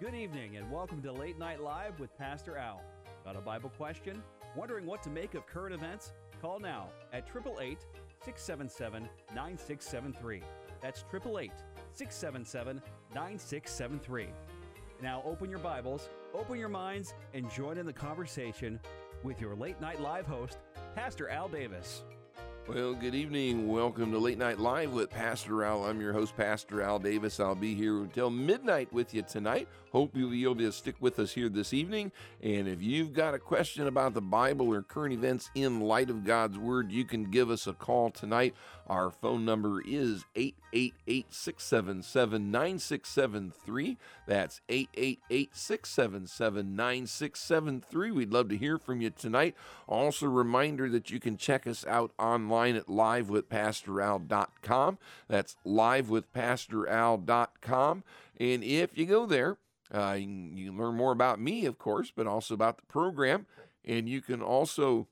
Good evening and welcome to Late Night Live with Pastor Al. Got a Bible question? Wondering what to make of current events? Call now at 888-677-9673. That's 888-677-9673. Now open your Bibles, open your minds, and join in the conversation with your Late Night Live host, Pastor Al Davis. Well, good evening. Welcome to Late Night Live with Pastor Al. I'm your host, Pastor Al Davis. I'll be here until midnight with you tonight. Hope you'll be able to stick with us here this evening. And if you've got a question about the Bible or current events in light of God's Word, you can give us a call tonight. Our phone number is 888-677-9673. That's 888-677-9673. We'd love to hear from you tonight. Also, a reminder that you can check us out online at livewithpastoral.com. That's livewithpastoral.com. And if you go there, you can learn more about me, of course, but also about the program. And you can also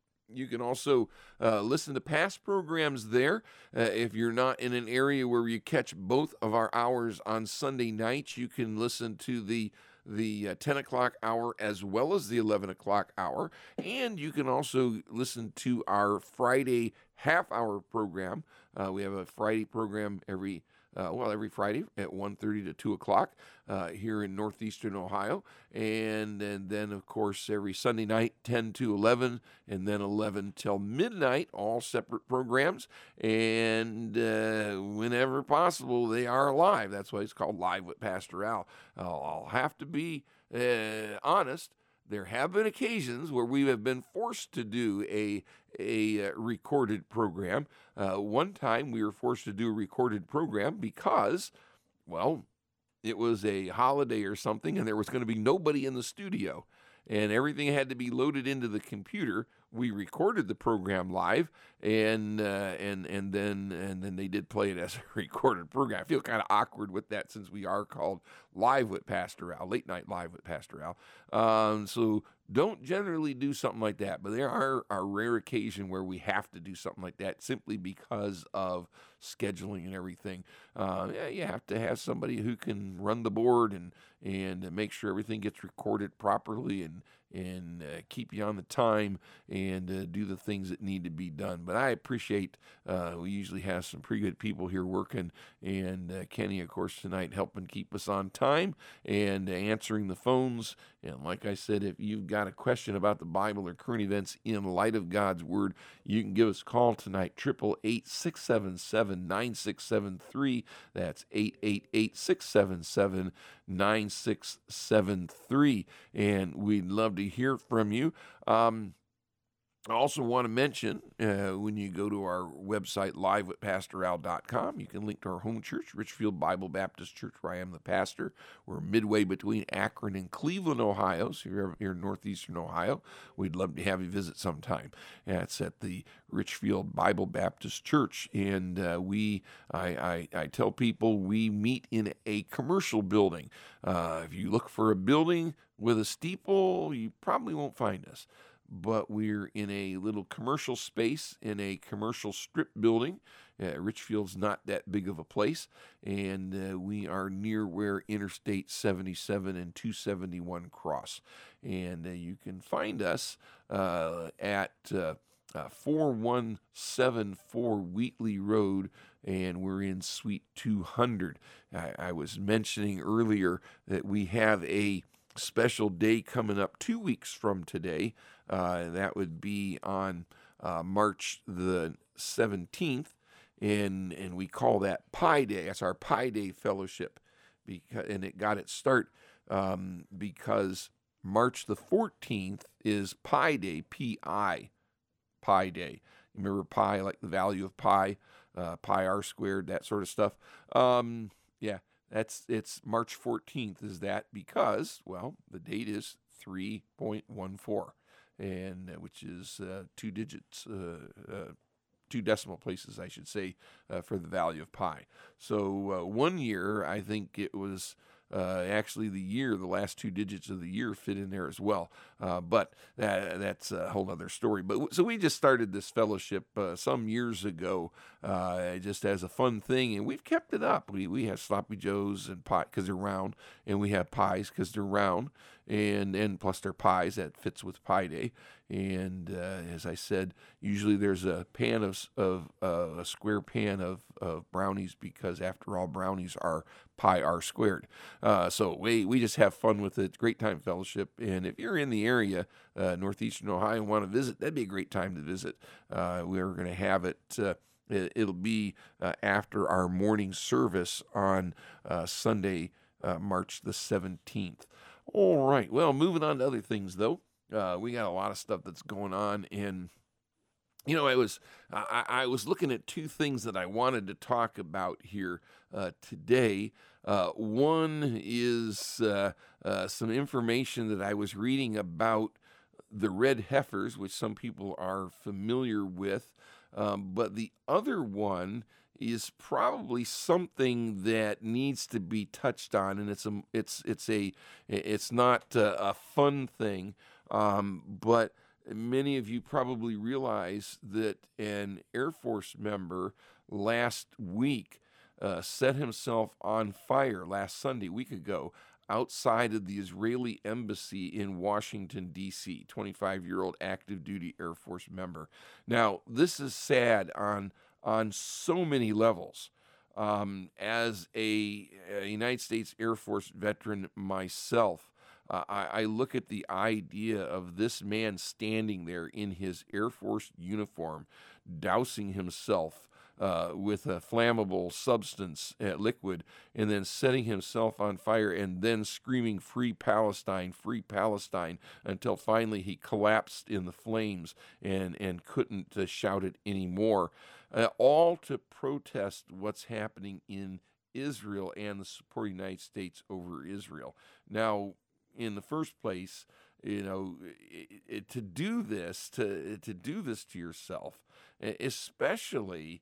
listen to past programs there. If you're not in an area where you catch both of our hours on Sunday nights, you can listen to the 10 o'clock hour as well as the 11 o'clock hour. And you can also listen to our Friday half-hour program. We have a Friday program every Friday at 1:30 to 2 o'clock here in northeastern Ohio. And then, of course, every Sunday night, 10 to 11, and then 11 till midnight, all separate programs. And whenever possible, they are live. That's why it's called Live with Pastor Al. I'll have to be honest. There have been occasions where we have been forced to do a recorded program. One time we were forced to do a recorded program because, well, it was a holiday or something and there was going to be nobody in the studio and everything had to be loaded into the computer. We recorded the program live, and then they did play it as a recorded program. I feel kind of awkward with that since we are called Live with Pastor Al, Late Night Live with Pastor Al. So don't generally do something like that, but there are a rare occasion where we have to do something like that simply because of scheduling and everything. You have to have somebody who can run the board and make sure everything gets recorded properly and keep you on the time and do the things that need to be done. But I appreciate we usually have some pretty good people here working, and Kenny, of course, tonight helping keep us on time and answering the phones. And like I said, if you've got a question about the Bible or current events in light of God's Word, you can give us a call tonight, 888-677-9673. That's 888-677-9673. And we'd love to hear from you. I also want to mention, when you go to our website, livewithpastoral.com, you can link to our home church, Richfield Bible Baptist Church, where I am the pastor. We're midway between Akron and Cleveland, Ohio, so you're here in northeastern Ohio. We'd love to have you visit sometime. It's at the Richfield Bible Baptist Church, and I tell people we meet in a commercial building. If you look for a building with a steeple, you probably won't find us. But we're in a little commercial space in a commercial strip building. Richfield's not that big of a place, and we are near where Interstate 77 and 271 cross. And you can find us at 4174 Wheatley Road, and we're in Suite 200. I was mentioning earlier that we have a special day coming up 2 weeks from today. That would be on March the 17th, and we call that Pi Day. That's our Pi Day fellowship, and it got its start because March the 14th is Pi Day, P-I, Pi Day. You remember pi, like the value of pi, pi r squared, that sort of stuff. It's March 14th is that because, well, the date is 3.14, and which is two digits, two decimal places, I should say, for the value of pi. So 1 year, I think it was Actually, the last 2 digits of the year fit in there as well. But that's a whole other story. But so we just started this fellowship some years ago, just as a fun thing, and we've kept it up. We have sloppy joes and pie because they're round, and we have pies because they're round, and plus they're pies that fits with Pie Day. And as I said, usually there's a pan of a square pan of brownies, because after all, brownies are pi r squared. So we just have fun with it. Great time fellowship. And if you're in the area, northeastern Ohio, and want to visit, that'd be a great time to visit. We're going to have it. It'll be after our morning service on Sunday, March the 17th. All right. Well, moving on to other things, though. We got a lot of stuff that's going on, and I was looking at 2 things that I wanted to talk about here today. One is some information that I was reading about the red heifers, which some people are familiar with, but the other one is probably something that needs to be touched on, and it's not a fun thing. But many of you probably realize that an Air Force member last week set himself on fire last Sunday, a week ago, outside of the Israeli embassy in Washington, D.C., 25-year-old active duty Air Force member. Now, this is sad on so many levels. As a United States Air Force veteran myself, I look at the idea of this man standing there in his Air Force uniform, dousing himself with a flammable substance, liquid, and then setting himself on fire, and then screaming free Palestine," until finally he collapsed in the flames and couldn't shout it anymore. All to protest what's happening in Israel and the support of the United States over Israel. Now, in the first place, to do this to yourself, especially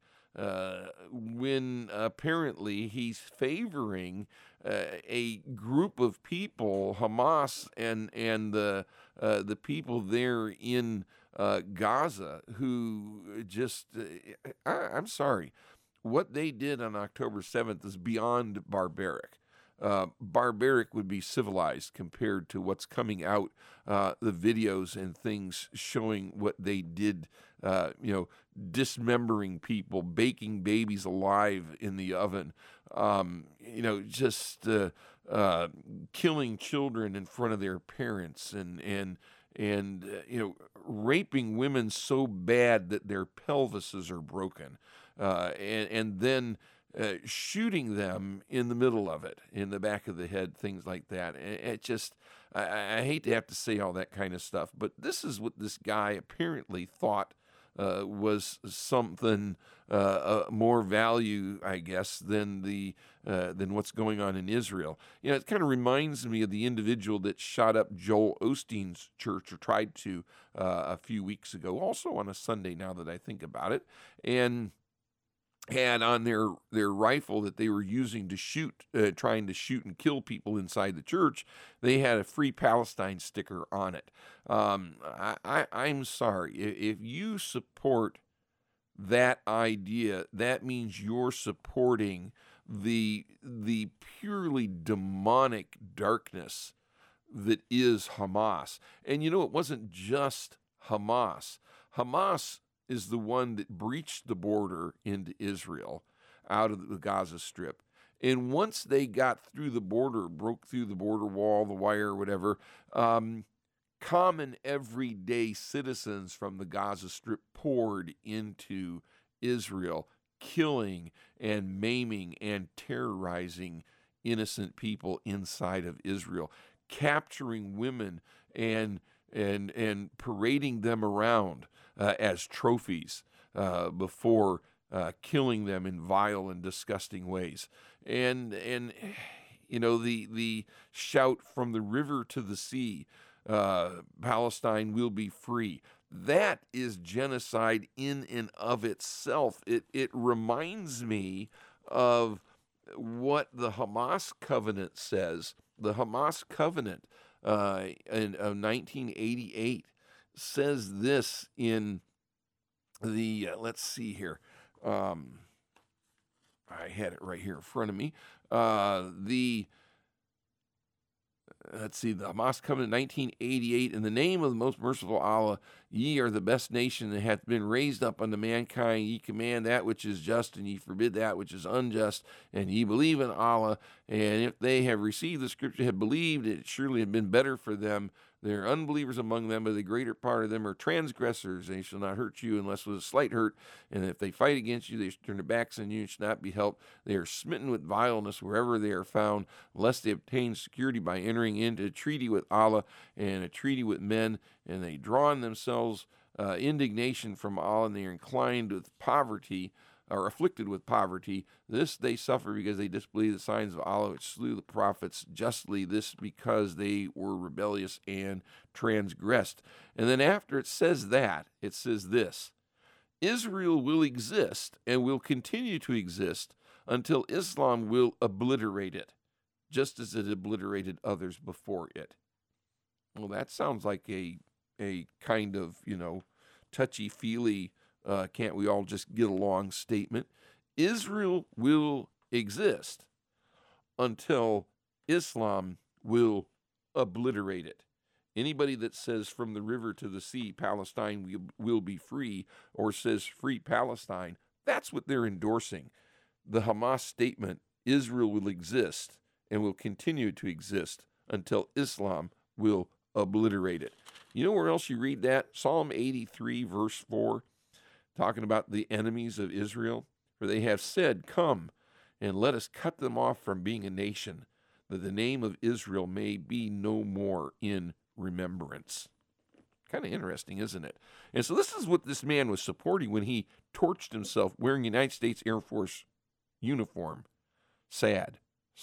when apparently he's favoring a group of people, Hamas and the people there in Gaza, who just, I'm sorry, what they did on October 7th is beyond barbaric. Barbaric would be civilized compared to what's coming out, the videos and things showing what they did, dismembering people, baking babies alive in the oven, killing children in front of their parents, and raping women so bad that their pelvises are broken, and then shooting them in the middle of it, in the back of the head, things like that. It just, I hate to have to say all that kind of stuff, but this is what this guy apparently thought was something more value, I guess, than what's going on in Israel. It kind of reminds me of the individual that shot up Joel Osteen's church, or tried to, a few weeks ago, also on a Sunday, now that I think about it, and had on their rifle that they were using to shoot, trying to shoot and kill people inside the church, they had a Free Palestine sticker on it. I'm sorry. If you support that idea, that means you're supporting the purely demonic darkness that is Hamas. And it wasn't just Hamas. Hamas is the one that breached the border into Israel out of the Gaza Strip. And once they got through the border, broke through the border wall, the wire, whatever, common everyday citizens from the Gaza Strip poured into Israel, killing and maiming and terrorizing innocent people inside of Israel, capturing women and parading them around as trophies before killing them in vile and disgusting ways. And the shout from the river to the sea, Palestine will be free. That is genocide in and of itself. It reminds me of what the Hamas covenant says. The Hamas covenant in 1988 says this in the, let's see here. I had it right here in front of me. Let's see, the Hamas Covenant 1988, in the name of the most merciful Allah, ye are the best nation that hath been raised up unto mankind. Ye command that which is just, and ye forbid that which is unjust, and ye believe in Allah. And if they have received the scripture, have believed, it surely had been better for them. There are unbelievers among them, but the greater part of them are transgressors. They shall not hurt you unless with a slight hurt. And if they fight against you, they shall turn their backs on you and shall not be helped. They are smitten with vileness wherever they are found, lest they obtain security by entering into a treaty with Allah and a treaty with men. And they draw on themselves indignation from Allah, and they are inclined with poverty, or afflicted with poverty. This they suffer because they disbelieve the signs of Allah which slew the prophets justly, this because they were rebellious and transgressed. And then after it says that, it says this: Israel will exist and will continue to exist until Islam will obliterate it, just as it obliterated others before it. Well, that sounds like a kind of, touchy-feely, can't we all just get along statement. Israel will exist until Islam will obliterate it. Anybody that says from the river to the sea, Palestine will be free, or says free Palestine, that's what they're endorsing. The Hamas statement, Israel will exist and will continue to exist until Islam will obliterate it. You know where else you read that? Psalm 83, verse 4. Talking about the enemies of Israel, for they have said, come, and let us cut them off from being a nation, that the name of Israel may be no more in remembrance. Kind of interesting, isn't it? And so this is what this man was supporting when he torched himself wearing United States Air Force uniform. Sad.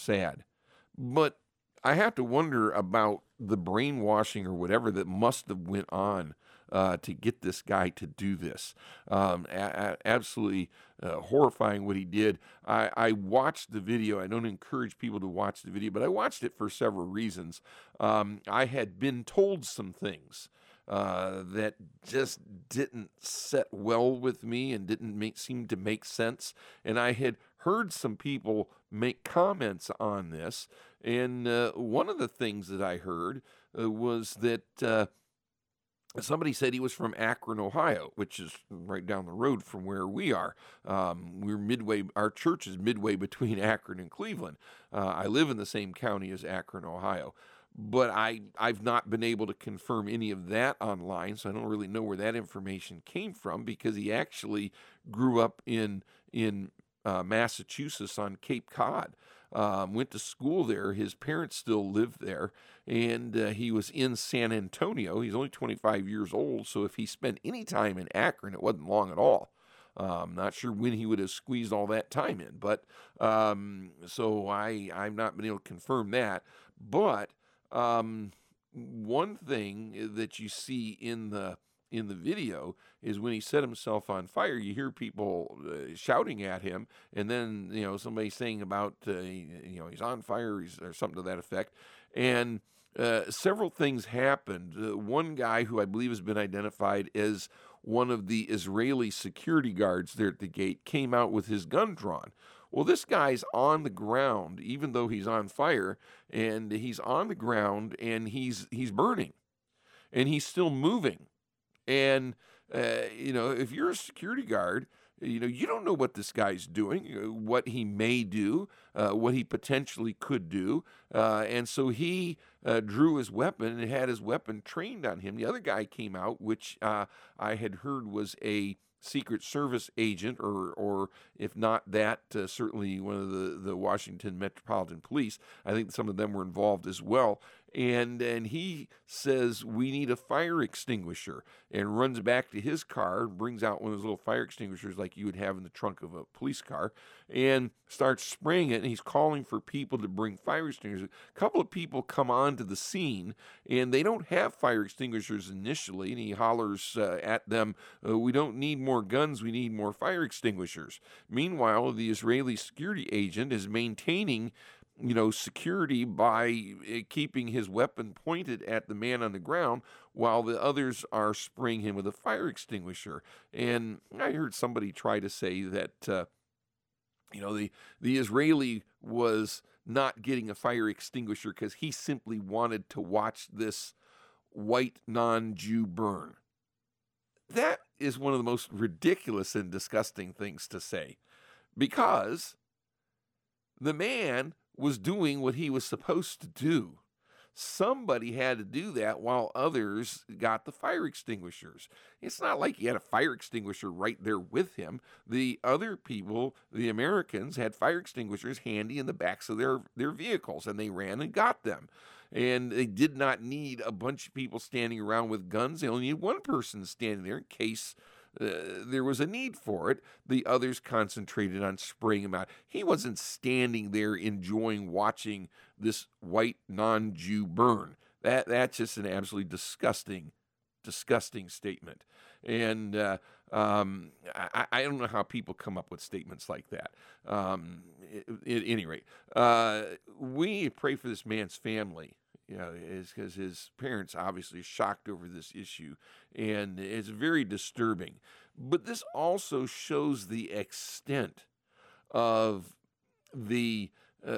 But I have to wonder about the brainwashing or whatever that must have went on to get this guy to do this. Absolutely horrifying what he did. I watched the video. I don't encourage people to watch the video, but I watched it for several reasons. I had been told some things that just didn't set well with me and didn't seem to make sense. And I had heard some people make comments on this. And one of the things that I heard was that somebody said he was from Akron, Ohio, which is right down the road from where we are. We're midway. Our church is midway between Akron and Cleveland. I live in the same county as Akron, Ohio. But I've not been able to confirm any of that online, so I don't really know where that information came from, because he actually grew up in Massachusetts on Cape Cod. Went to school there. His parents still live there, and he was in San Antonio. He's only 25 years old, so if he spent any time in Akron, it wasn't long at all. Not sure when he would have squeezed all that time in, but so I've not been able to confirm that. But one thing that you see in the video is when he set himself on fire, you hear people shouting at him, and then somebody saying about he's on fire, or something to that effect, and several things happened. One guy who I believe has been identified as one of the Israeli security guards there at the gate came out with his gun drawn. Well, this guy's on the ground, even though he's on fire, and he's on the ground, and he's burning, and he's still moving. And, if you're a security guard, you don't know what this guy's doing, what he may do, what he potentially could do. And so he drew his weapon and had his weapon trained on him. The other guy came out, which I had heard was a Secret Service agent, or if not that, certainly one of the Washington Metropolitan Police. I think some of them were involved as well. and he says we need a fire extinguisher, and runs back to his car, brings out one of those little fire extinguishers like you would have in the trunk of a police car, and starts spraying it. And he's calling for people to bring fire extinguishers. A couple of people come onto the scene, and they don't have fire extinguishers initially, and he hollers at them, we don't need more guns, we need more fire extinguishers. Meanwhile, the Israeli security agent is maintaining security by keeping his weapon pointed at the man on the ground while the others are spraying him with a fire extinguisher. And I heard somebody try to say that, the Israeli was not getting a fire extinguisher because he simply wanted to watch this white non-Jew burn. That is one of the most ridiculous and disgusting things to say, because the man was doing what he was supposed to do. Somebody had to do that while others got the fire extinguishers. It's not like he had a fire extinguisher right there with him. The other people, the Americans, had fire extinguishers handy in the backs of their vehicles, and they ran and got them. And they did not need a bunch of people standing around with guns. They only needed one person standing there in case there was a need for it. The others concentrated on spraying him out. He wasn't standing there enjoying watching this white non-Jew burn. That's just an absolutely disgusting statement. And I don't know how people come up with statements like that. At any rate, we pray for this man's family. Because his parents obviously are shocked over this issue, and it's very disturbing. But this also shows the extent of the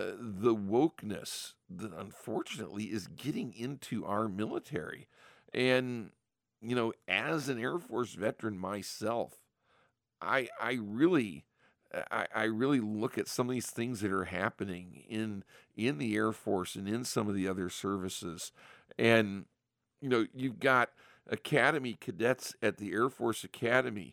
wokeness that unfortunately is getting into our military. And as an Air Force veteran myself, I really look at some of these things that are happening in the Air Force and in some of the other services. And, you've got Academy cadets at the Air Force Academy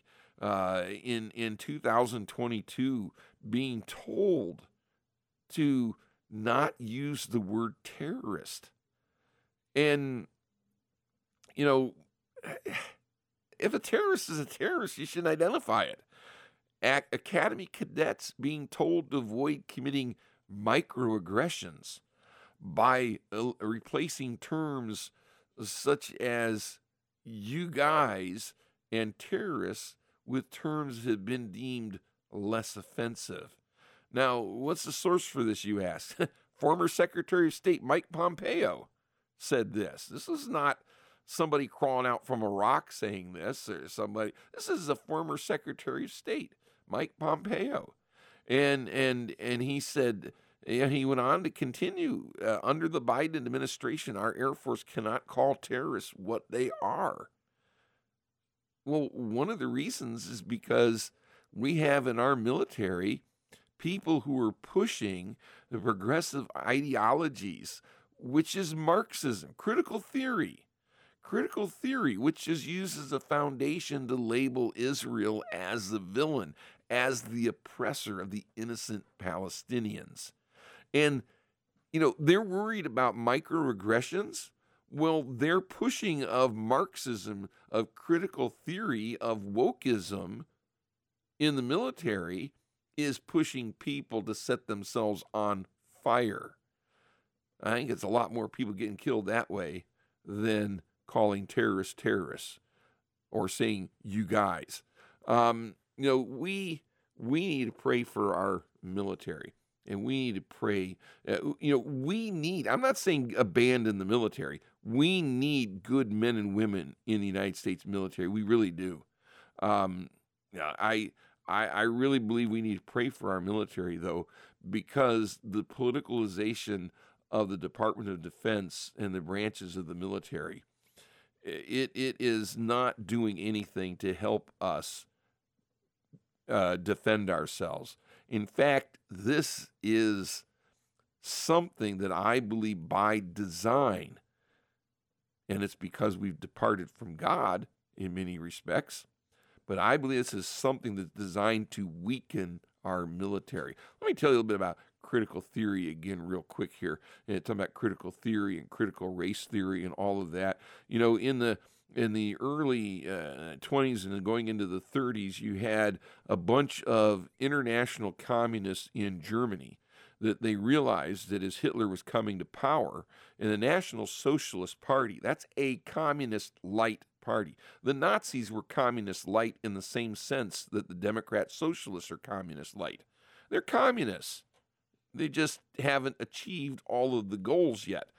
in 2022 being told to not use the word terrorist. And, if a terrorist is a terrorist, you should identify it. Academy cadets being told to avoid committing microaggressions by replacing terms such as you guys and terrorists with terms that have been deemed less offensive. Now, what's the source for this, you ask? Former Secretary of State Mike Pompeo said this. This is not somebody crawling out from a rock saying this, or somebody. This is a former Secretary of State, Mike Pompeo. And he said, he went on to continue, under the Biden administration, our Air Force cannot call terrorists what they are. Well, one of the reasons is because we have in our military people who are pushing the progressive ideologies, which is Marxism, critical theory, which is used as a foundation to label Israel as the villain, as the oppressor of the innocent Palestinians. And, they're worried about microaggressions. Well, their pushing of Marxism, of critical theory, of wokeism in the military is pushing people to set themselves on fire. I think it's a lot more people getting killed that way than calling terrorists or saying you guys. We need to pray for our military, and we need to pray. I'm not saying abandon the military. We need good men and women in the United States military. We really do. I really believe we need to pray for our military, though, because the politicalization of the Department of Defense and the branches of the military, it is not doing anything to help us defend ourselves. In fact, this is something that I believe by design, and it's because we've departed from God in many respects, but I believe this is something that's designed to weaken our military. Let me tell you a little bit about critical theory again real quick here. And talking about critical theory and critical race theory and all of that. In the early 20s and then going into the 30s, you had a bunch of international communists in Germany that they realized that as Hitler was coming to power, and the National Socialist Party, that's a communist light party. The Nazis were communist light in the same sense that the Democrat Socialists are communist light. They're communists. They just haven't achieved all of the goals yet.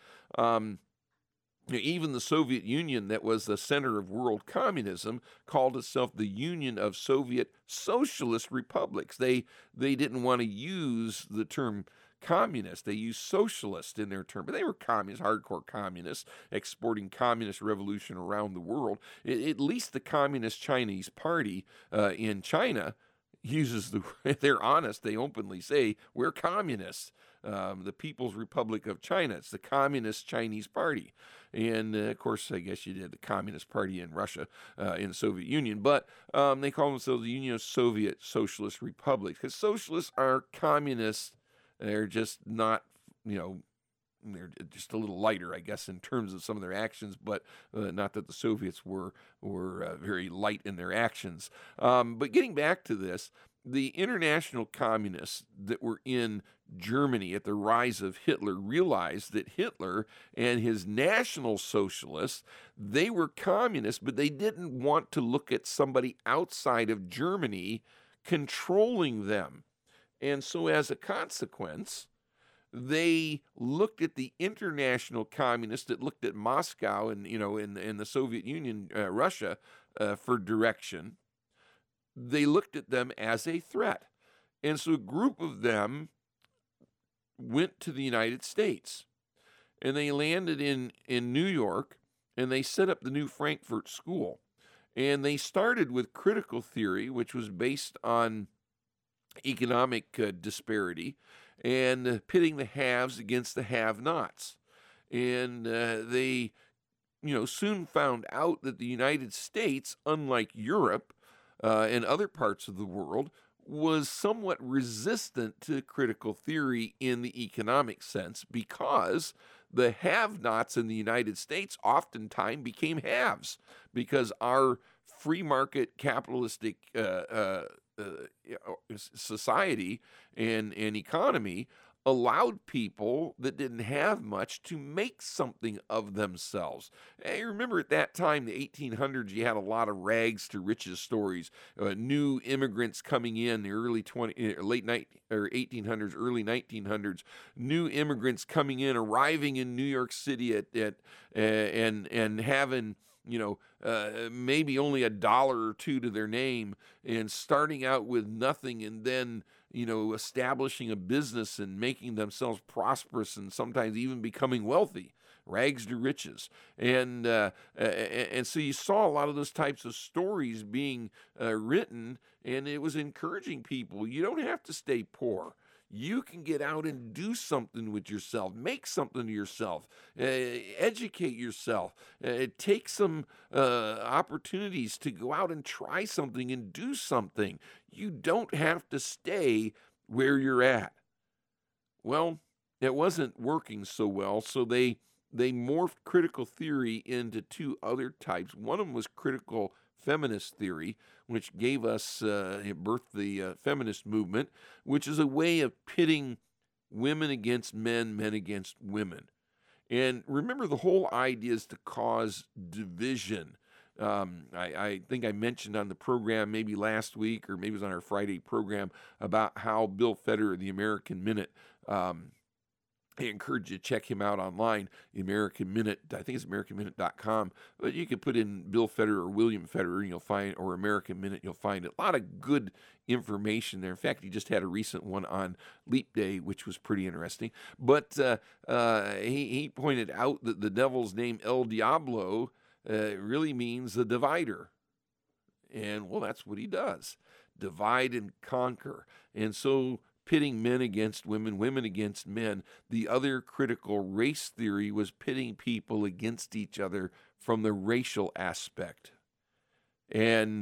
Even the Soviet Union, that was the center of world communism, called itself the Union of Soviet Socialist Republics. They didn't want to use the term communist. They used socialist in their term, but they were communists, hardcore communists, exporting communist revolution around the world. At least the Communist Chinese Party in China uses they're honest, they openly say, we're communists. The People's Republic of China, it's the Communist Chinese Party. And, of course, I guess you did the Communist Party in Russia, in the Soviet Union. But they call themselves the Union of Soviet Socialist Republics, because socialists are communists. They're just not, they're just a little lighter, I guess, in terms of some of their actions, but not that the Soviets were very light in their actions. But getting back to this, the international communists that were in Germany at the rise of Hitler realized that Hitler and his National Socialists, they were communists, but they didn't want to look at somebody outside of Germany controlling them. And so as a consequence, they looked at the international communists that looked at Moscow and, in the Soviet Union, Russia, for direction. They looked at them as a threat. And so a group of them went to the United States, and they landed in New York, and they set up the New Frankfurt School. And they started with critical theory, which was based on economic disparity and pitting the haves against the have-nots. And they, soon found out that the United States, unlike Europe and other parts of the world, was somewhat resistant to critical theory in the economic sense, because the have-nots in the United States oftentimes became haves, because our free market capitalistic society and economy allowed people that didn't have much to make something of themselves. Hey, remember at that time, the 1800s, you had a lot of rags to riches stories. New immigrants coming in the late 1800s, early 1900s. New immigrants coming in, arriving in New York City and having maybe only $1 or $2 to their name, and starting out with nothing, and then establishing a business and making themselves prosperous, and sometimes even becoming wealthy. Rags to riches. And so you saw a lot of those types of stories being written, and it was encouraging people. You don't have to stay poor. You can get out and do something with yourself, make something of yourself, educate yourself, take some opportunities to go out and try something and do something. You don't have to stay where you're at. Well, it wasn't working so well, so they morphed critical theory into two other types. One of them was critical feminist theory, which gave us, birthed the feminist movement, which is a way of pitting women against men, men against women. And remember, the whole idea is to cause division. I think I mentioned on the program maybe last week, or maybe it was on our Friday program, about how Bill Federer, the American Minute, I encourage you to check him out online, the American Minute. I think it's AmericanMinute.com. But you can put in Bill Federer or William Federer, and you'll find, or American Minute, you'll find a lot of good information there. In fact, he just had a recent one on Leap Day, which was pretty interesting. But he pointed out that the devil's name El Diablo really means the divider. And, well, that's what he does. Divide and conquer. And so, pitting men against women, women against men. The other critical race theory was pitting people against each other from the racial aspect. And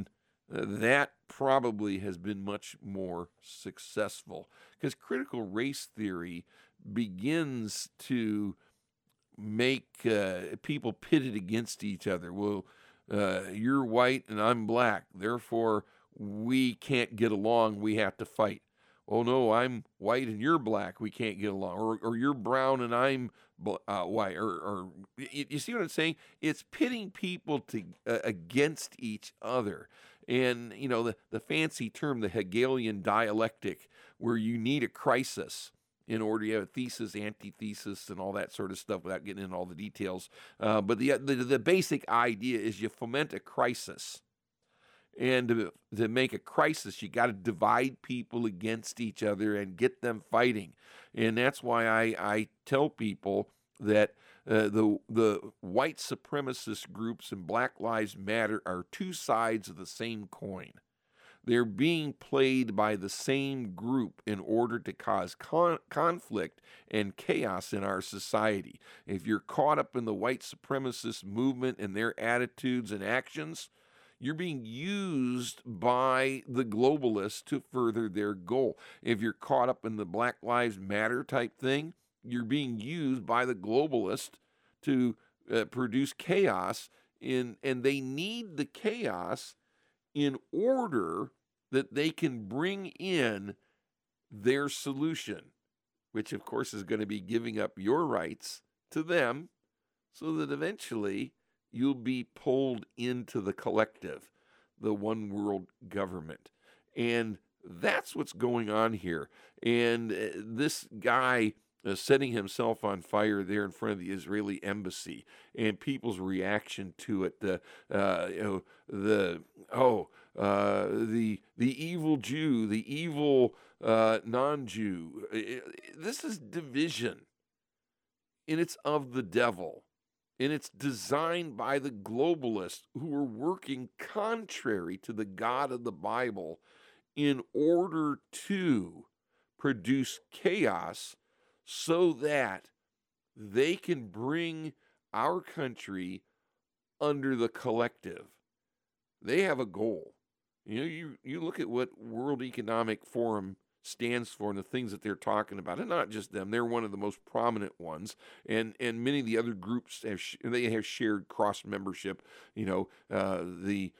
that probably has been much more successful, because critical race theory begins to make people pitted against each other. Well, you're white and I'm black, therefore we can't get along, we have to fight. Oh no, I'm white and you're black, we can't get along. Or you're brown and I'm white. Or you see what I'm saying? It's pitting people to against each other. And the fancy term, the Hegelian dialectic, where you need a crisis in order to have a thesis, antithesis, and all that sort of stuff without getting into all the details. But the basic idea is you foment a crisis. And to make a crisis, you got to divide people against each other and get them fighting. And that's why I tell people that the white supremacist groups and Black Lives Matter are two sides of the same coin. They're being played by the same group in order to cause conflict and chaos in our society. If you're caught up in the white supremacist movement and their attitudes and actions, you're being used by the globalists to further their goal. If you're caught up in the Black Lives Matter type thing, you're being used by the globalists to produce chaos, and they need the chaos in order that they can bring in their solution, which of course is going to be giving up your rights to them, so that eventually you'll be pulled into the collective, the one world government. And that's what's going on here. And this guy setting himself on fire there in front of the Israeli embassy, and people's reaction to it, the evil Jew, the evil non-Jew. This is division, and it's of the devil. And it's designed by the globalists who are working contrary to the God of the Bible in order to produce chaos so that they can bring our country under the collective. They have a goal. You look at what World Economic Forum stands for and the things that they're talking about, and not just them. They're one of the most prominent ones, and many of the other groups have shared cross membership. The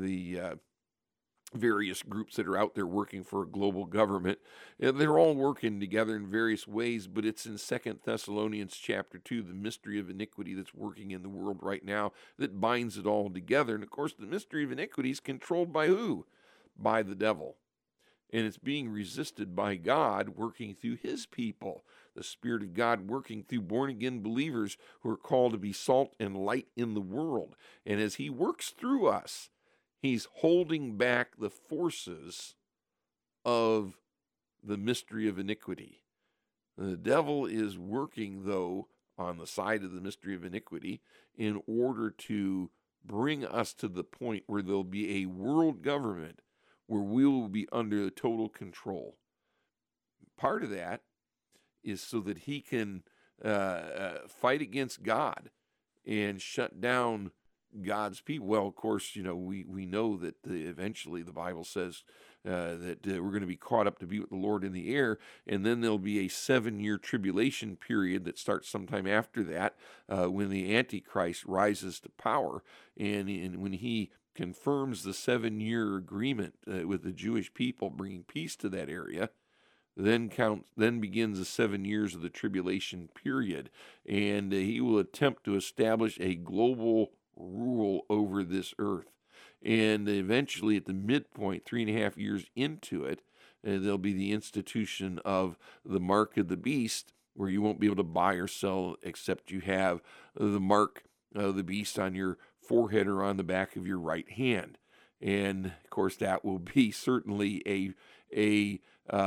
various groups that are out there working for a global government, they're all working together in various ways. But it's in 2 Thessalonians chapter 2, the mystery of iniquity that's working in the world right now, that binds it all together. And of course, the mystery of iniquity is controlled by who? By the devil. And it's being resisted by God working through his people, the Spirit of God working through born-again believers who are called to be salt and light in the world. And as he works through us, he's holding back the forces of the mystery of iniquity. The devil is working, though, on the side of the mystery of iniquity in order to bring us to the point where there'll be a world government where we will be under total control. Part of that is so that he can fight against God and shut down God's people. Well, of course, we know that eventually the Bible says that we're going to be caught up to be with the Lord in the air, and then there'll be a 7-year tribulation period that starts sometime after that, when the Antichrist rises to power, and when he confirms the 7-year agreement with the Jewish people, bringing peace to that area. Then begins the 7 years of the tribulation period, and he will attempt to establish a global rule over this earth. And eventually, at the midpoint, 3.5 years into it, there'll be the institution of the mark of the beast, where you won't be able to buy or sell except you have the mark of the beast on your forehead or on the back of your right hand. And of course, that will be certainly a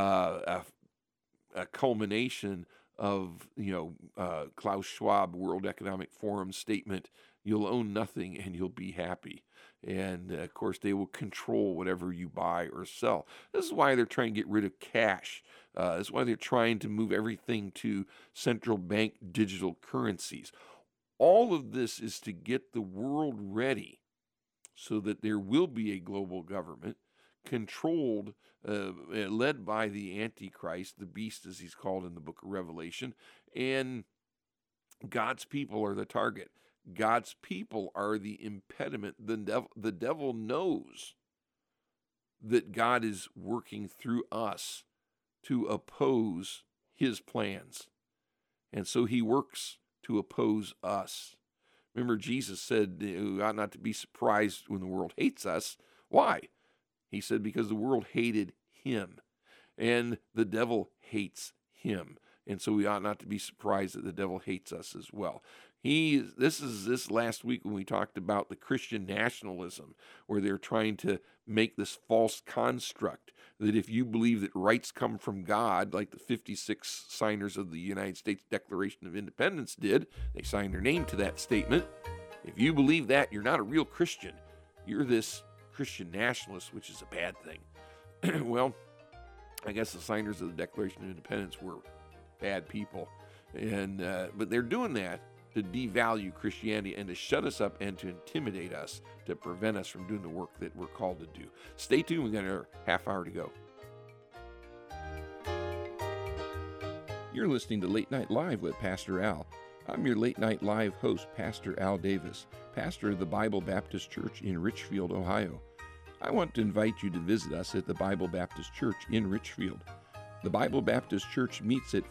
culmination of Klaus Schwab World Economic Forum statement: you'll own nothing and you'll be happy. And of course, they will control whatever you buy or sell. This is why they're trying to get rid of cash. This is why they're trying to move everything to central bank digital currencies. All of this is to get the world ready so that there will be a global government controlled, led by the Antichrist, the beast as he's called in the book of Revelation, and God's people are the target. God's people are the impediment. The devil knows that God is working through us to oppose his plans. And so he works to oppose us. Remember, Jesus said we ought not to be surprised when the world hates us. Why? He said because the world hated him, and the devil hates him. And so we ought not to be surprised that the devil hates us as well. This last week when we talked about the Christian nationalism, where they're trying to make this false construct that if you believe that rights come from God, like the 56 signers of the United States Declaration of Independence did, they signed their name to that statement. If you believe that, you're not a real Christian. You're this Christian nationalist, which is a bad thing. Well, I guess the signers of the Declaration of Independence were bad people, but they're doing that to devalue Christianity and to shut us up and to intimidate us, to prevent us from doing the work that we're called to do. Stay tuned. We've got another half hour to go. You're listening to Late Night Live with Pastor Al. I'm your Late Night Live host, Pastor Al Davis, pastor of the Bible Baptist Church in Richfield, Ohio. I want to invite you to visit us at the Bible Baptist Church in Richfield. The Bible Baptist Church meets at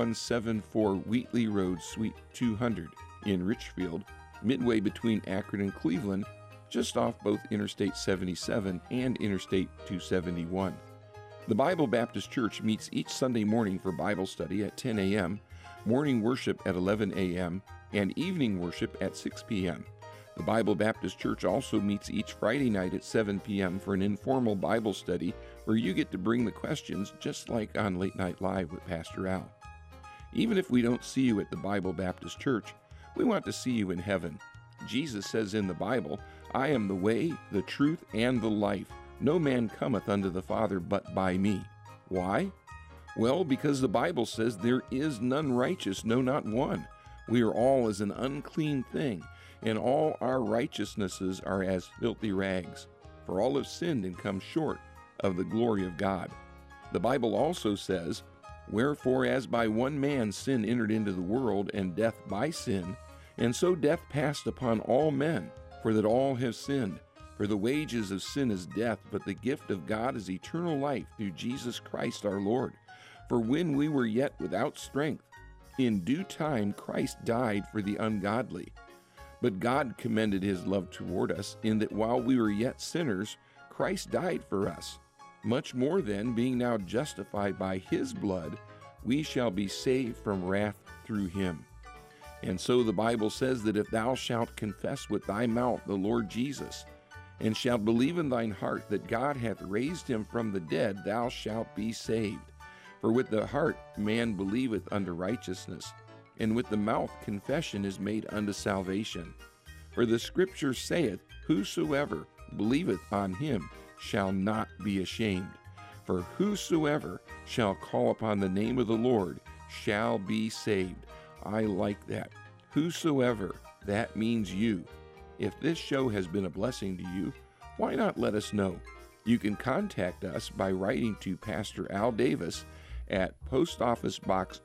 4174 Wheatley Road, Suite 200 in Richfield, midway between Akron and Cleveland, just off both Interstate 77 and Interstate 271. The Bible Baptist Church meets each Sunday morning for Bible study at 10 a.m., morning worship at 11 a.m., and evening worship at 6 p.m. The Bible Baptist Church also meets each Friday night at 7 p.m. for an informal Bible study where you get to bring the questions just like on Late Night Live with Pastor Al. Even if we don't see you at the Bible Baptist Church, we want to see you in heaven. Jesus says in the Bible, "I am the way, the truth, and the life. No man cometh unto the Father but by me." Why? Well, because the Bible says there is none righteous, no, not one. We are all as an unclean thing, and all our righteousnesses are as filthy rags. For all have sinned and come short of the glory of God. The Bible also says, "Wherefore as by one man sin entered into the world, and death by sin, and so death passed upon all men, for that all have sinned. For the wages of sin is death, but the gift of God is eternal life through Jesus Christ our Lord. For when we were yet without strength, in due time Christ died for the ungodly. But God commended his love toward us, in that while we were yet sinners, Christ died for us. Much more then, being now justified by his blood, we shall be saved from wrath through him. And so the Bible says that if thou shalt confess with thy mouth the Lord Jesus, and shalt believe in thine heart that God hath raised him from the dead, thou shalt be saved. For with the heart man believeth unto righteousness, and with the mouth confession is made unto salvation. For the Scripture saith, Whosoever believeth on him shall not be ashamed. For whosoever shall call upon the name of the Lord shall be saved." I like that. Whosoever, that means you. If this show has been a blessing to you, why not let us know? You can contact us by writing to Pastor Al Davis at Post Office Box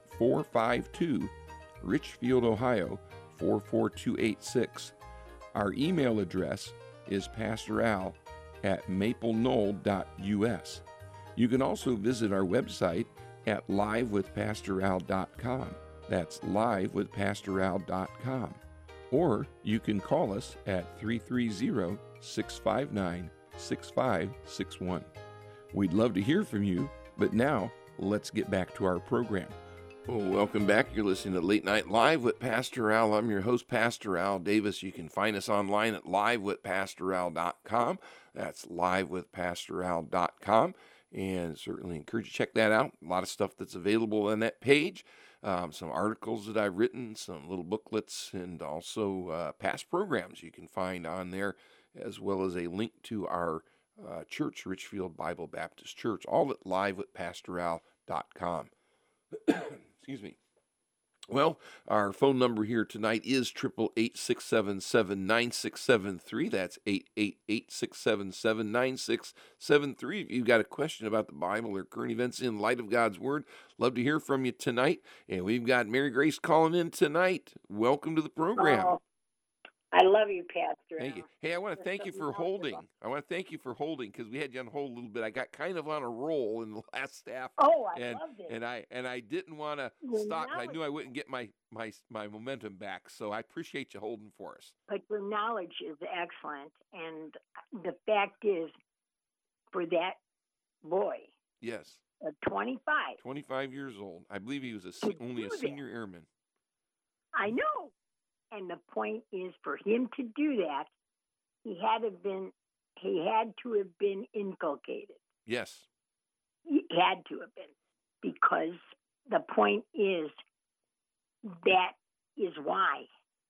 452, Richfield, Ohio 44286. Our email address is pastoral@mapleknoll.us. You can also visit our website at livewithpastoral.com. That's livewithpastoral.com. Or you can call us at 330-659-6561. We'd love to hear from you, but now let's get back to our program. Well, welcome back. You're listening to Late Night Live with Pastor Al. I'm your host, Pastor Al Davis. You can find us online at livewithpastoral.com. That's livewithpastoral.com. And certainly encourage you to check that out. A lot of stuff that's available on that page. Some articles that I've written, some little booklets, and also past programs you can find on there, as well as a link to our church, Richfield Bible Baptist Church, all at livewithpastoral.com. Excuse me. Well, our phone number here tonight is 888-677-9673. That's 888-677-9673. If you've got a question about the Bible or current events in light of God's Word, love to hear from you tonight. And we've got Mary Grace calling in tonight. Welcome to the program. Oh, I love you, Pastor. Thank you. Al. Hey, I want to You're thank you something for else holding. about- I want to thank you for holding because we had you on hold a little bit. I got kind of on a roll in the last half, Oh, I and love this. and I didn't want to Your stop. I knowledge, knew I wouldn't get my momentum back, so I appreciate you holding for us. but your knowledge is excellent, and the fact is, for that boy, Yes, 25, 25 years old. I believe he was only a do that. senior airman. I know. And the point is, for him to do that, he had to have been inculcated. Yes. He had to have been, because the point is, that is why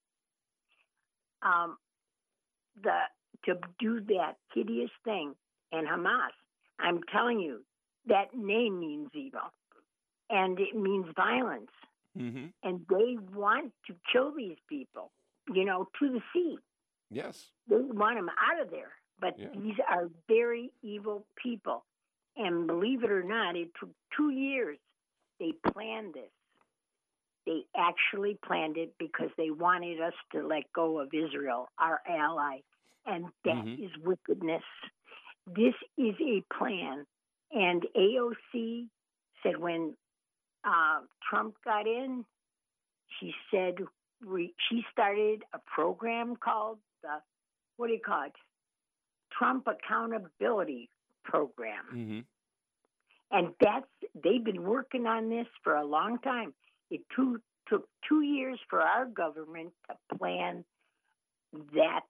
to do that hideous thing. And Hamas, I'm telling you, that name means evil, and it means violence, Mm-hmm. and they want to kill these people, to the sea. Yes. They want them out of there. But Yeah. these are very evil people. And believe it or not, it took 2 years. They planned this. They actually planned it because they wanted us to let go of Israel, our ally. And that Mhm. is wickedness. This is a plan. And AOC said when Trump got in, she said she started a program called what do you call it? Trump Accountability Program. Mm-hmm. And they've been working on this for a long time. It took 2 years for our government to plan that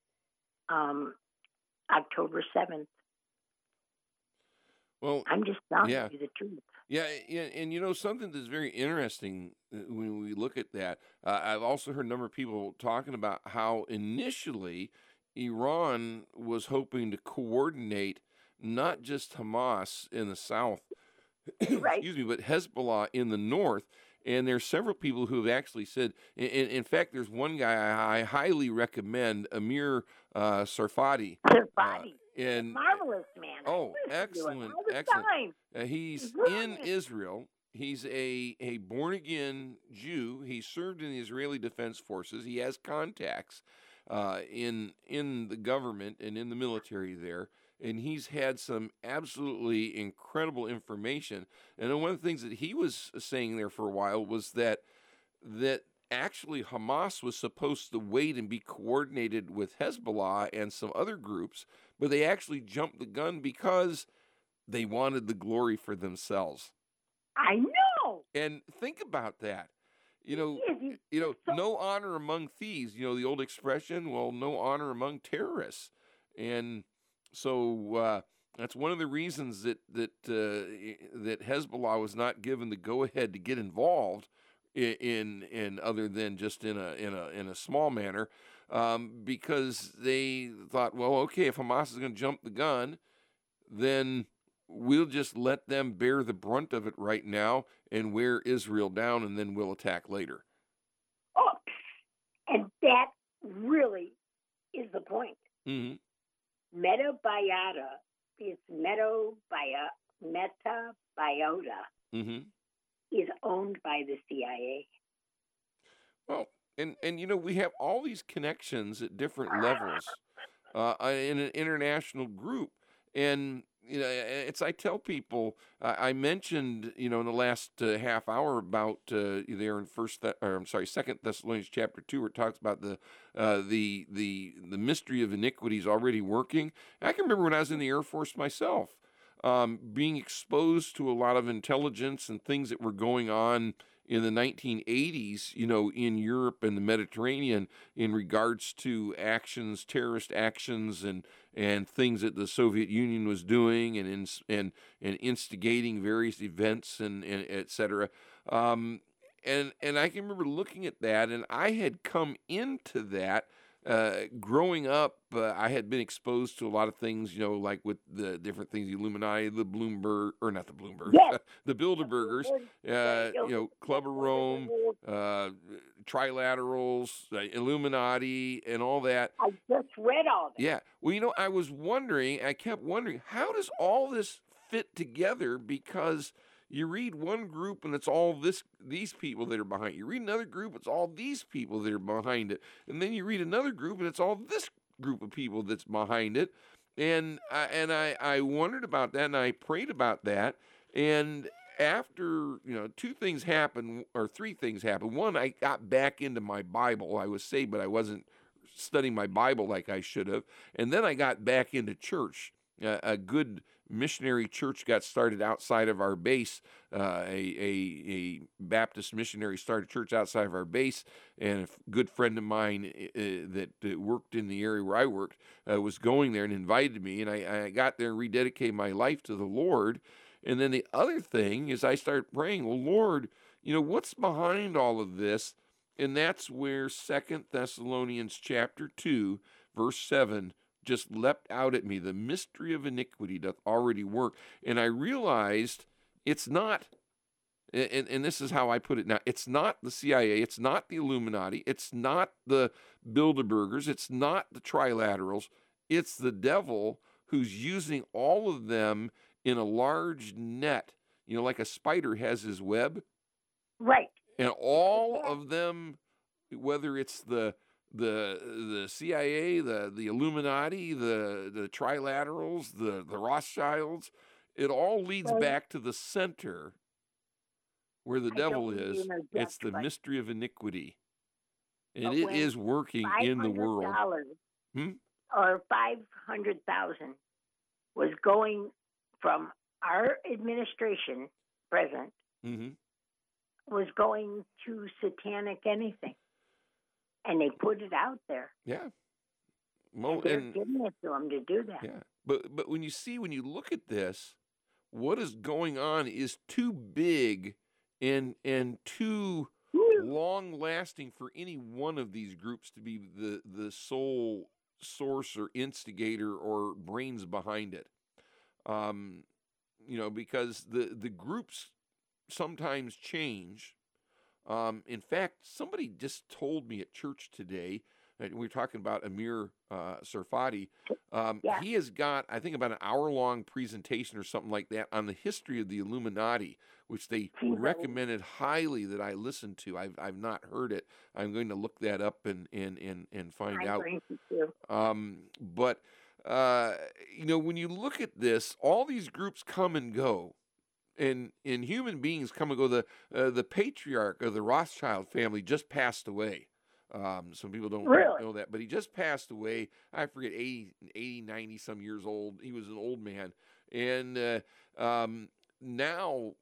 October 7th. Well, I'm just telling yeah. you the truth. Yeah, and something that's very interesting when we look at that. I've also heard a number of people talking about how initially Iran was hoping to coordinate not just Hamas in the south, Right. excuse me, but Hezbollah in the north. And there's several people who have actually said, in fact, there's one guy I highly recommend, Amir Sarfati. Their body. And Marvelous, man. oh, I listen to it excellent, all the excellent. time. He's in Brilliant. Israel. He's a born again Jew. He served in the Israeli Defense Forces. He has contacts in the government and in the military there, and he's had some absolutely incredible information. And one of the things that he was saying there for a while was that actually Hamas was supposed to wait and be coordinated with Hezbollah and some other groups, but they actually jumped the gun because they wanted the glory for themselves. I know. And think about that. Yes, so- No honor among thieves. The old expression, well, no honor among terrorists. And so that's one of the reasons that Hezbollah was not given the go ahead to get involved in other than just in a small manner, because they thought, well, okay, if Hamas is going to jump the gun, then we'll just let them bear the brunt of it right now and wear Israel down, and then we'll attack later. Oh, and that really is the point. Mm-hmm. Metabiota is Metabiota Mm-hmm. is owned by the CIA. Well, and we have all these connections at different levels in an international group, and I tell people, I mentioned in the last half hour about there in Second Thessalonians chapter 2, where it talks about the mystery of iniquity is already working. I can remember when I was in the Air Force myself, being exposed to a lot of intelligence and things that were going on in the 1980s, in Europe and the Mediterranean in regards to terrorist actions and things that the Soviet Union was doing and instigating various events and et cetera. And I can remember looking at that, and I had come into that growing up, I had been exposed to a lot of things, like with the different things, the Illuminati, the Bloomberg, or not the Bloomberg, Yes. the Bilderbergers, Club of Rome, trilaterals, Illuminati, and all that. I just read all that. Yeah. Well, I kept wondering, how does all this fit together? Because you read one group and it's all these people that are behind it. You read another group, it's all these people that are behind it. And then you read another group and it's all this group of people that's behind it. And I wondered about that, and I prayed about that. And after, two things happened, or three things happened. One, I got back into my Bible. I was saved, but I wasn't studying my Bible like I should have. And then I got back into church. A good missionary church got started outside of our base. A Baptist missionary started a church outside of our base, and a good friend of mine that worked in the area where I worked was going there and invited me, and I got there and rededicated my life to the Lord. And then the other thing is I started praying, well, Lord, what's behind all of this? And that's where 2 Thessalonians chapter 2, verse 7 just leapt out at me. The mystery of iniquity doth already work. And I realized it's not, and this is how I put it now, it's not the CIA, it's not the Illuminati, it's not the Bilderbergers, it's not the trilaterals, it's the devil who's using all of them in a large net, like a spider has his web. Right. And all of them, whether it's the CIA, the Illuminati, the trilaterals, the Rothschilds, it all leads back to the center where the devil is. It's the mystery of iniquity. And it is working in the world. Or 500,000 was going from our administration, present, was going to satanic anything. And they put it out there. Yeah. And they're giving it to them to do that. Yeah. But when you look at this, what is going on is too big and too long lasting for any one of these groups to be the sole source or instigator or brains behind it. Because the groups sometimes change. In fact, somebody just told me at church today, we were talking about Amir Sarfati. He has got, I think, about an hour-long presentation or something like that on the history of the Illuminati, which they recommended highly that I listen to. I've not heard it. I'm going to look that up and find out. But when you look at this, all these groups come and go. And human beings come and go. The patriarch of the Rothschild family just passed away. Some people don't know that, but he just passed away. I forget, 80, 90 some years old. He was an old man. And now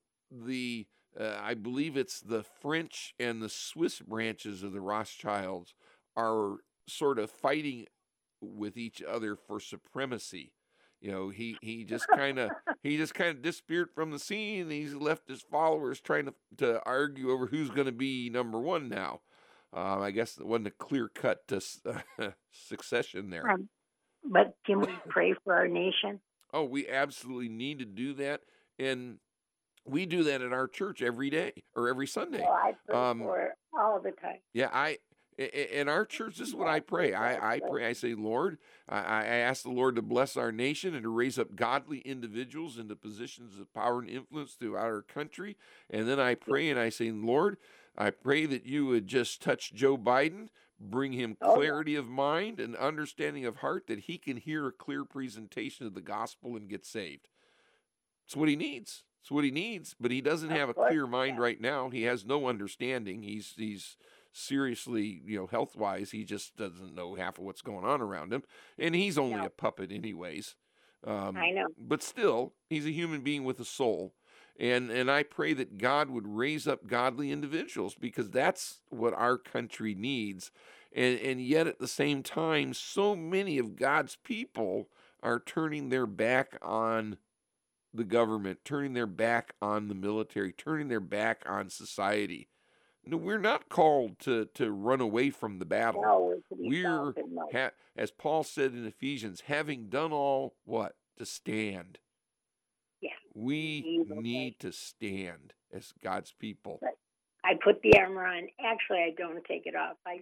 I believe it's the French and the Swiss branches of the Rothschilds are sort of fighting with each other for supremacy. He just kind of disappeared from the scene. He's left his followers trying to argue over who's going to be number one now. I guess it wasn't a clear-cut succession there. But can we pray for our nation? Oh, we absolutely need to do that, and we do that at our church every day or every Sunday. Well, I pray for it all the time. Yeah, in our church, this is what I pray. I pray, I say, Lord, I ask the Lord to bless our nation and to raise up godly individuals into positions of power and influence throughout our country. And then I pray and I say, Lord, I pray that you would just touch Joe Biden, bring him clarity of mind and understanding of heart, that he can hear a clear presentation of the gospel and get saved. It's what he needs. It's what he needs, but he doesn't have a clear mind right now. He has no understanding. He's seriously, health-wise, he just doesn't know half of what's going on around him. And he's only a puppet anyways. I know. But still, he's a human being with a soul. And I pray that God would raise up godly individuals, because that's what our country needs. And yet at the same time, so many of God's people are turning their back on the government, turning their back on the military, turning their back on society. No, we're not called to run away from the battle. No, it's to be We're, felt and known. as Paul said in Ephesians, having done all, what? To stand. Yeah. We need to stand as God's people. But I put the armor on. Actually, I don't take it off. I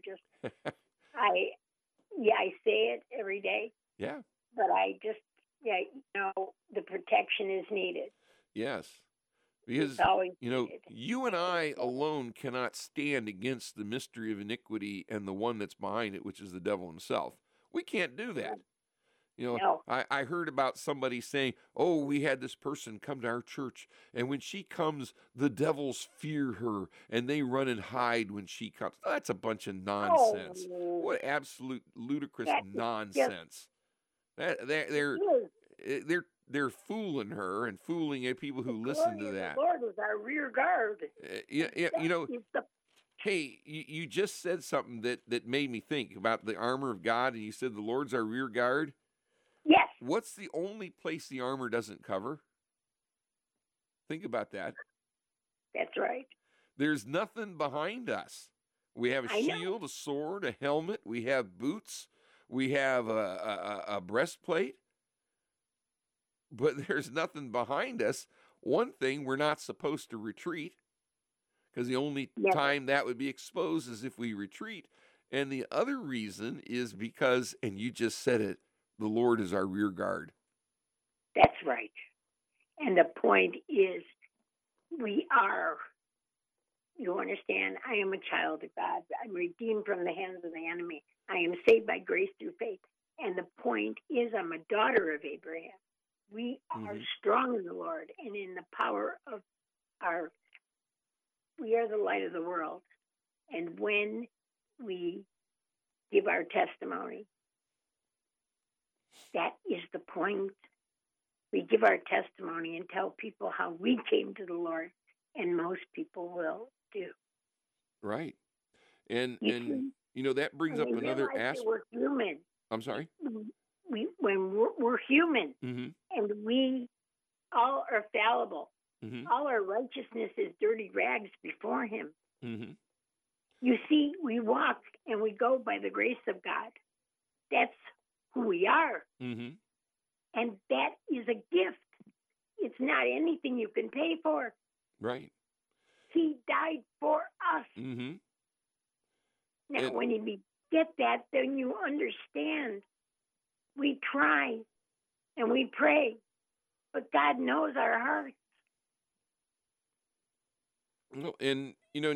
say it every day. Yeah. But the protection is needed. Yes. Because, It's always you and I alone cannot stand against the mystery of iniquity and the one that's behind it, which is the devil himself. We can't do that. No. I heard about somebody saying, oh, we had this person come to our church, and when she comes, the devils fear her, and they run and hide when she comes. That's a bunch of nonsense. Oh, What absolute ludicrous that is nonsense. They're fooling her and fooling people who listen to that. The Lord is our rear guard. Hey, you just said something that made me think about the armor of God, and you said the Lord's our rear guard. Yes. What's the only place the armor doesn't cover? Think about that. That's right. There's nothing behind us. We have a shield, a sword, a helmet. We have boots. We have a breastplate. But there's nothing behind us. One thing, we're not supposed to retreat, because the only time that would be exposed is if we retreat. And the other reason is because, and you just said it, the Lord is our rear guard. That's right. And the point is, you understand, I am a child of God. I'm redeemed from the hands of the enemy. I am saved by grace through faith. And the point is, I'm a daughter of Abraham. We are strong in the Lord and in the power of we are the light of the world. And when we give our testimony, that is the point. We give our testimony and tell people how we came to the Lord, and most people will do. Right. And that brings up another aspect. We're human. I'm sorry? We're human, and we all are fallible. All our righteousness is dirty rags before Him. You see, we walk and we go by the grace of God. That's who we are. And that is a gift. It's not anything you can pay for. Right. He died for us. Now, when you get that, then you understand. We try and we pray, but God knows our hearts. And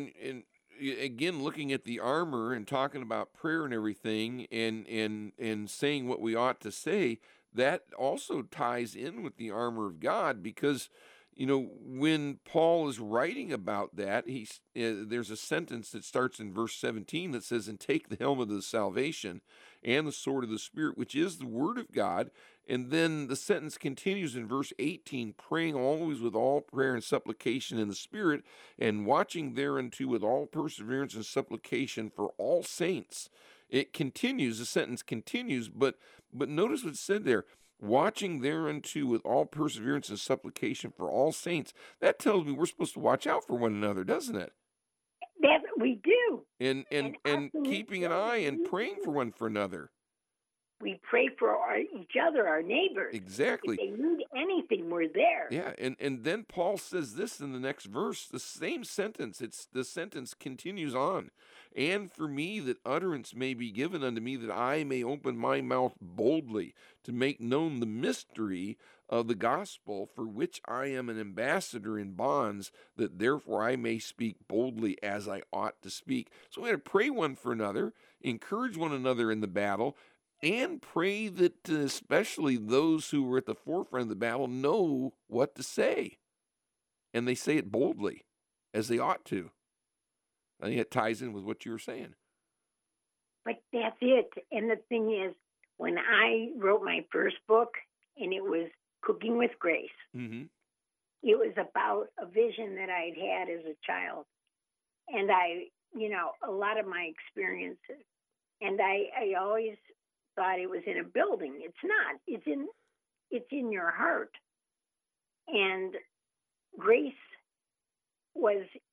again, looking at the armor and talking about prayer and everything, and saying what we ought to say, that also ties in with the armor of God, because when Paul is writing about that, there's a sentence that starts in verse 17 that says, and take the helmet of the salvation and the sword of the Spirit, which is the word of God. And then the sentence continues in verse 18, praying always with all prayer and supplication in the Spirit, and watching thereunto with all perseverance and supplication for all saints. It continues, the sentence continues, but notice what's said there. Watching thereunto with all perseverance and supplication for all saints. That tells me we're supposed to watch out for one another, doesn't it? That we do. And keeping an eye and praying for one for another. We pray for each other, our neighbors. Exactly. If they need anything, we're there. Yeah, and then Paul says this in the next verse, the same sentence. The sentence continues on. And for me that utterance may be given unto me, that I may open my mouth boldly to make known the mystery of the gospel, for which I am an ambassador in bonds, that therefore I may speak boldly as I ought to speak. So we got to pray one for another, encourage one another in the battle, and pray that especially those who are at the forefront of the battle know what to say. And they say it boldly, as they ought to. I think it ties in with what you were saying. But that's it. And the thing is, when I wrote my first book, and it was Cooking with Grace, it was about a vision that I'd had as a child. And a lot of my experiences. And I always thought it was in a building. It's not. It's in your heart. And grace was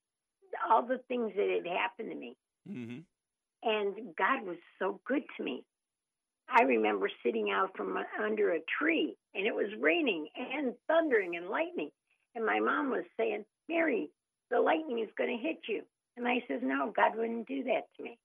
all the things that had happened to me. Mm-hmm. And God was so good to me. I remember sitting out from under a tree, and it was raining and thundering and lightning. And my mom was saying, Mary, the lightning is going to hit you. And I says, no, God wouldn't do that to me.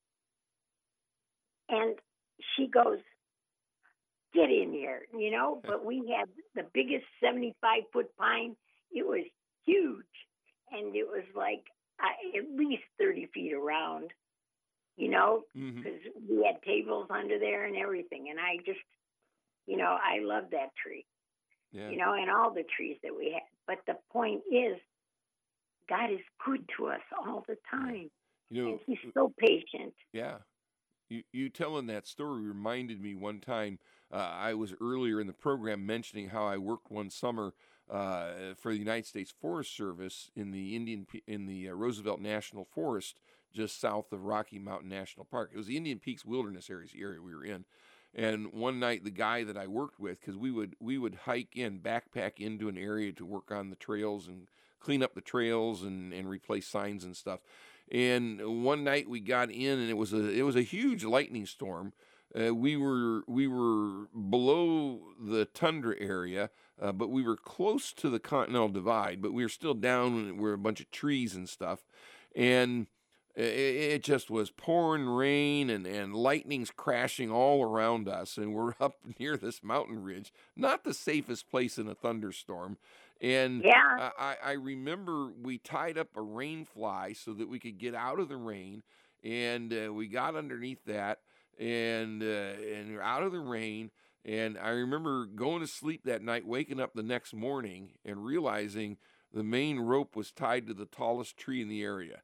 And she goes, get in here, But we had the biggest 75-foot pine. It was huge. And it was like at least 30 feet around, because we had tables under there and everything. And I just, I love that tree, and all the trees that we had. But the point is, God is good to us all the time. And he's so patient. Yeah. You telling that story reminded me one time, I was earlier in the program mentioning how I worked one summer for the United States Forest Service in the Roosevelt National Forest, just south of Rocky Mountain National Park. It was the Indian Peaks Wilderness area we were in. And one night, the guy that I worked with, because we would backpack into an area to work on the trails and clean up the trails and replace signs and stuff. And one night we got in, and it was a huge lightning storm. We were below the tundra area, but we were close to the Continental Divide. But we were still down where a bunch of trees and stuff, and it just was pouring rain and lightning's crashing all around us. And we're up near this mountain ridge, not the safest place in a thunderstorm. And yeah. I remember we tied up a rain fly so that we could get out of the rain, and we got underneath that and out of the rain. And I remember going to sleep that night, waking up the next morning and realizing the main rope was tied to the tallest tree in the area.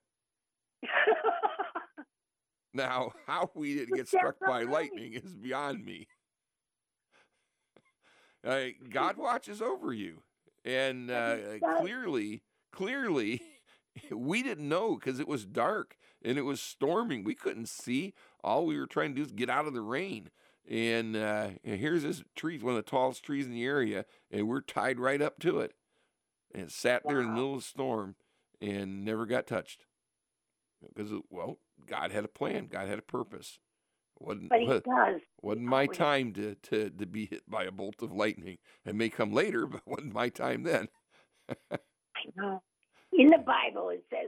Now, how we didn't get struck by lightning is beyond me. God watches over you. And clearly, we didn't know because it was dark and it was storming. We couldn't see. All we were trying to do is get out of the rain. And here's this tree, one of the tallest trees in the area, and we're tied right up to it. And it sat there in the middle of the storm and never got touched. Because, God had a plan. God had a purpose. But he does. Wasn't my time to be hit by a bolt of lightning. It may come later, but wasn't my time then. I know. In the Bible, it says,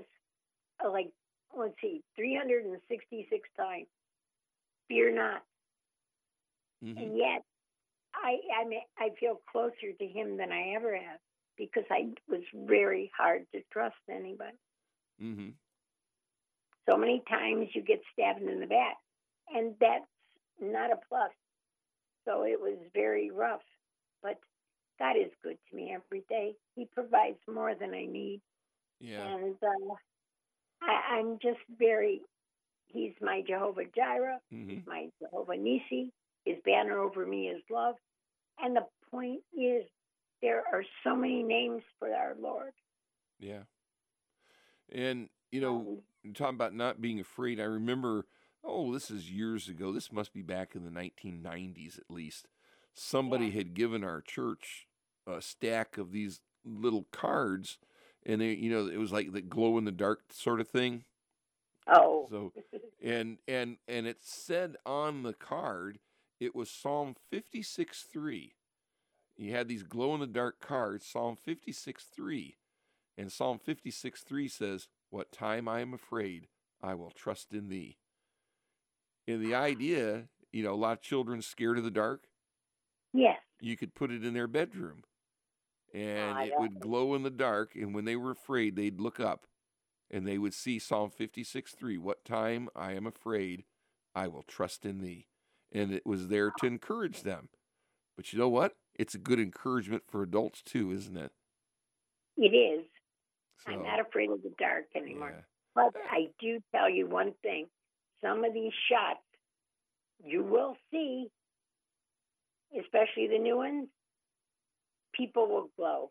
366 times, fear not. Mm-hmm. And yet, I feel closer to him than I ever have because I was very hard to trust anybody. Mm-hmm. So many times you get stabbed in the back. And that's not a plus. So it was very rough. But God is good to me every day. He provides more than I need. Yeah. And I'm just he's my Jehovah Jireh. Mm-hmm. He's my Jehovah Nissi. His banner over me is love. And the point is, there are so many names for our Lord. Yeah. And, talking about not being afraid, I remember... this is years ago. This must be back in the 1990s at least. Somebody had given our church a stack of these little cards, and they, it was like the glow in the dark sort of thing. Oh. So, and it said on the card, it was Psalm 56:3. You had these glow in the dark cards, Psalm 56:3, and Psalm 56:3 says, "What time I am afraid, I will trust in thee." And the idea, a lot of children scared of the dark. Yes. You could put it in their bedroom, and it would glow in the dark. And when they were afraid, they'd look up, and they would see Psalm 56:3. What time I am afraid, I will trust in thee. And it was there to encourage them. But you know what? It's a good encouragement for adults too, isn't it? It is. So, I'm not afraid of the dark anymore. Yeah. But I do tell you one thing. Some of these shots, you will see, especially the new ones, people will glow.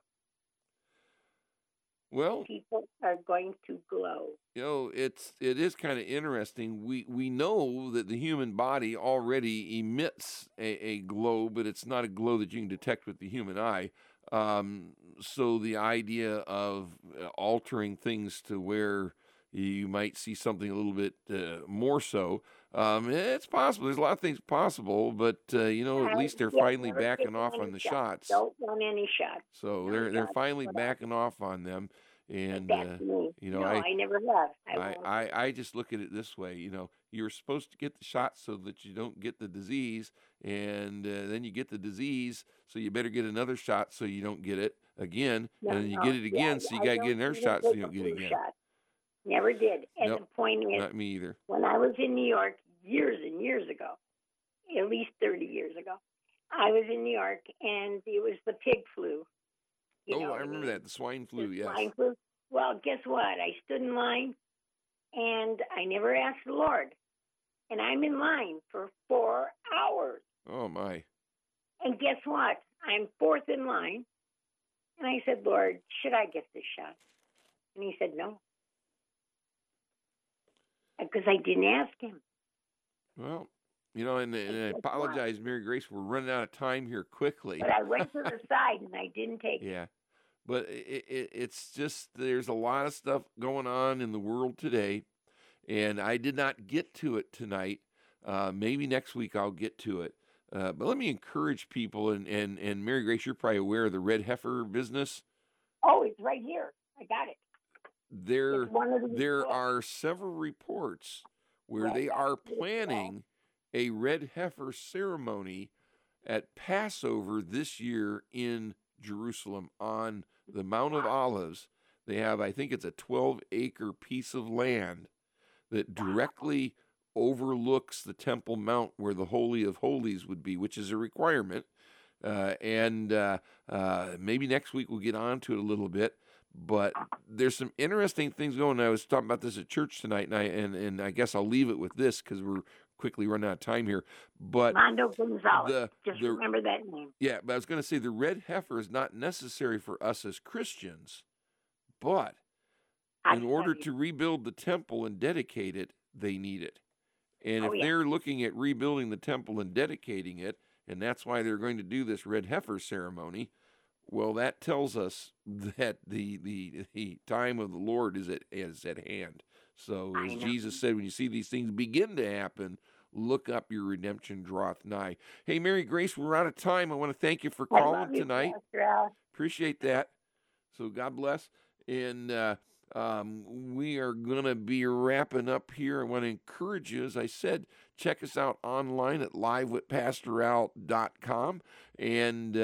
Well, people are going to glow. It is kind of interesting. We know that the human body already emits a glow, but it's not a glow that you can detect with the human eye. So the idea of altering things to where you might see something a little bit more so, it's possible. There's a lot of things possible, but at least they're finally backing off on the shots. Don't want any shots. So they're finally backing off on them, and No, I never have. I just look at it this way. You're supposed to get the shot so that you don't get the disease, and then you get the disease, so you better get another shot so you don't get it again, and then you get it again, so you got to get another shot so you don't get it again. Never did. And Nope, the point is, not me either. when I was in New York years and years ago, at least 30 years ago, I was in New York, and it was the pig flu. I remember that, the swine flu, yes. Swine flu. Well, guess what? I stood in line, and I never asked the Lord. And I'm in line for 4 hours. Oh, my. And guess what? I'm fourth in line. And I said, Lord, should I get this shot? And he said, no. Because I didn't ask him. Well, and I apologize, Mary Grace, we're running out of time here quickly. But I went to the side, and I didn't take it. Yeah. But it's just, there's a lot of stuff going on in the world today, and I did not get to it tonight. Maybe next week I'll get to it. But let me encourage people, and Mary Grace, you're probably aware of the red heifer business. Oh, it's right here. I got it. There are several reports where they are planning a red heifer ceremony at Passover this year in Jerusalem on the Mount of Olives. They have, I think it's a 12-acre piece of land that directly overlooks the Temple Mount where the Holy of Holies would be, which is a requirement. And maybe next week we'll get on to it a little bit. But there's some interesting things going on. I was talking about this at church tonight, and I guess I'll leave it with this because we're quickly running out of time here. But Mondo Gonzalez. Remember that name. Yeah, but I was going to say the red heifer is not necessary for us as Christians, but in order to rebuild the temple and dedicate it, they need it. And if they're looking at rebuilding the temple and dedicating it, and that's why they're going to do this red heifer ceremony, well, that tells us that the time of the Lord is at hand. So as Jesus said, when you see these things begin to happen, look up, your redemption draweth nigh. Hey, Mary Grace, we're out of time. I want to thank you for calling tonight. Appreciate that. So God bless. And we are going to be wrapping up here. I want to encourage you, as I said, check us out online at livewithpastoral.com and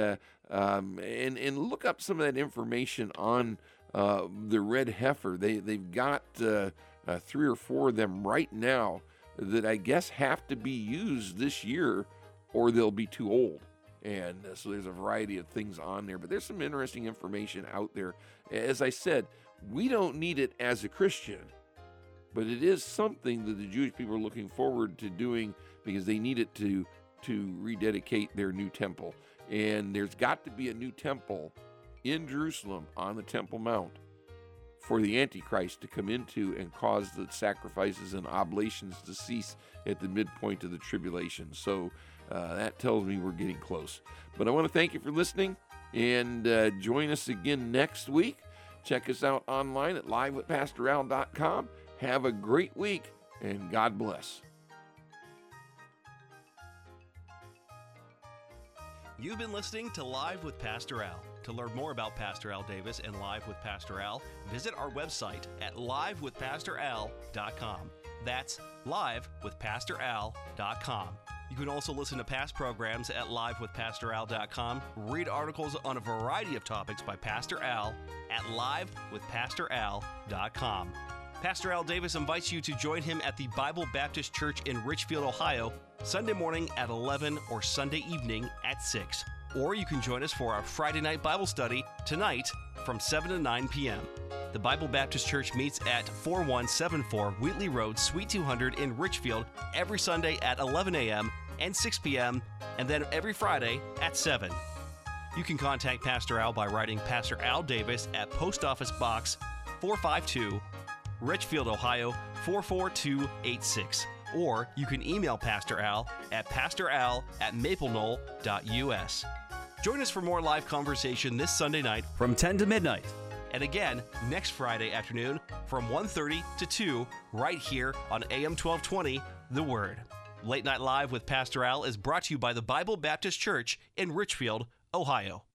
look up some of that information on the red heifer. They've got 3 or 4 of them right now that I guess have to be used this year or they'll be too old. And so there's a variety of things on there, but there's some interesting information out there. As I said, we don't need it as a Christian, but it is something that the Jewish people are looking forward to doing because they need it to rededicate their new temple. And there's got to be a new temple in Jerusalem on the Temple Mount for the Antichrist to come into and cause the sacrifices and oblations to cease at the midpoint of the tribulation. So that tells me we're getting close. But I want to thank you for listening, and join us again next week. Check us out online at livewithpastoral.com. Have a great week, and God bless. You've been listening to Live with Pastor Al. To learn more about Pastor Al Davis and Live with Pastor Al, visit our website at livewithpastoral.com. That's livewithpastoral.com. You can also listen to past programs at livewithpastoral.com, read articles on a variety of topics by Pastor Al at livewithpastoral.com. Pastor Al Davis invites you to join him at the Bible Baptist Church in Richfield, Ohio, Sunday morning at 11 or Sunday evening at 6. Or you can join us for our Friday night Bible study tonight from 7 to 9 p.m. The Bible Baptist Church meets at 4174 Wheatley Road, Suite 200 in Richfield every Sunday at 11 a.m. and 6 p.m. and then every Friday at 7. You can contact Pastor Al by writing Pastor Al Davis at Post Office Box 452, Richfield, Ohio 44286. Or you can email Pastor Al at pastoral@mapleknoll.us. Join us for more live conversation this Sunday night from 10 to midnight. and again next Friday afternoon from 1:30 to 2 right here on AM 1220, The Word. Late Night Live with Pastor Al is brought to you by the Bible Baptist Church in Richfield, Ohio.